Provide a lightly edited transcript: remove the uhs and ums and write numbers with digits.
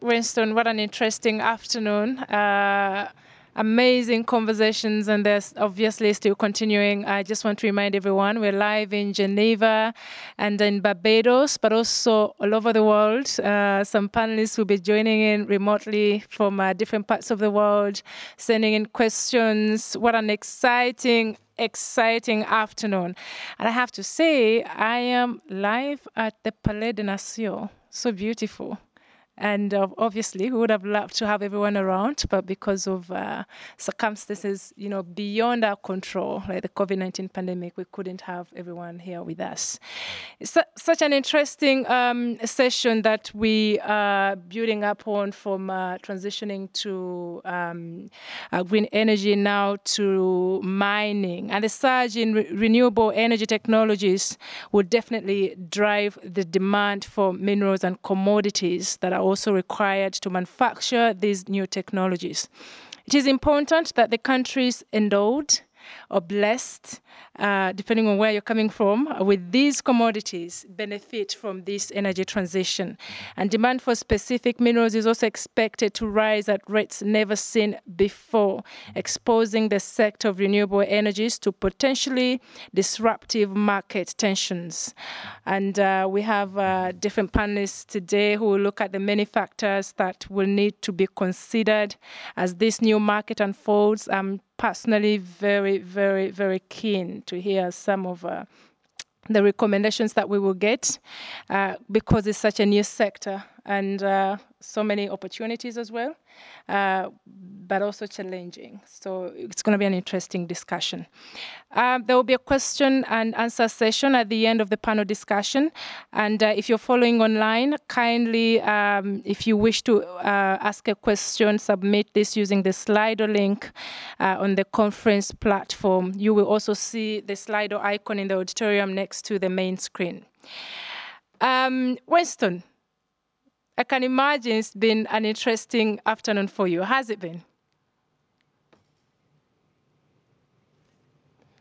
Winston, what an interesting afternoon. Amazing conversations, and there's obviously still continuing. I just want to remind everyone we're live in Geneva and in Barbados, but also all over the world. Some panelists will be joining in remotely from different parts of the world, sending in questions. What an exciting afternoon. And I have to say, I am live at the Palais des Nations. So beautiful. And obviously, we would have loved to have everyone around, but because of circumstances, beyond our control, like the COVID-19 pandemic, we couldn't have everyone here with us. It's such an interesting session that we are building upon from transitioning to green energy now to mining. And the surge in renewable energy technologies will definitely drive the demand for minerals and commodities that are also required to manufacture these new technologies. It is important that the countries endowed or blessed, depending on where you're coming from, with these commodities benefit from this energy transition. And demand for specific minerals is also expected to rise at rates never seen before, exposing the sector of renewable energies to potentially disruptive market tensions. And we have different panelists today who will look at the many factors that will need to be considered as this new market unfolds. I'm personally very, very, very keen to hear some of the recommendations that we will get because it's such a new sector and so many opportunities as well, but also challenging. So it's going to be an interesting discussion. There will be a question and answer session at the end of the panel discussion. And if you're following online, kindly, if you wish to ask a question, submit this using the Slido link on the conference platform. You will also see the Slido icon in the auditorium next to the main screen. Winston, I can imagine it's been an interesting afternoon for you. Has it been?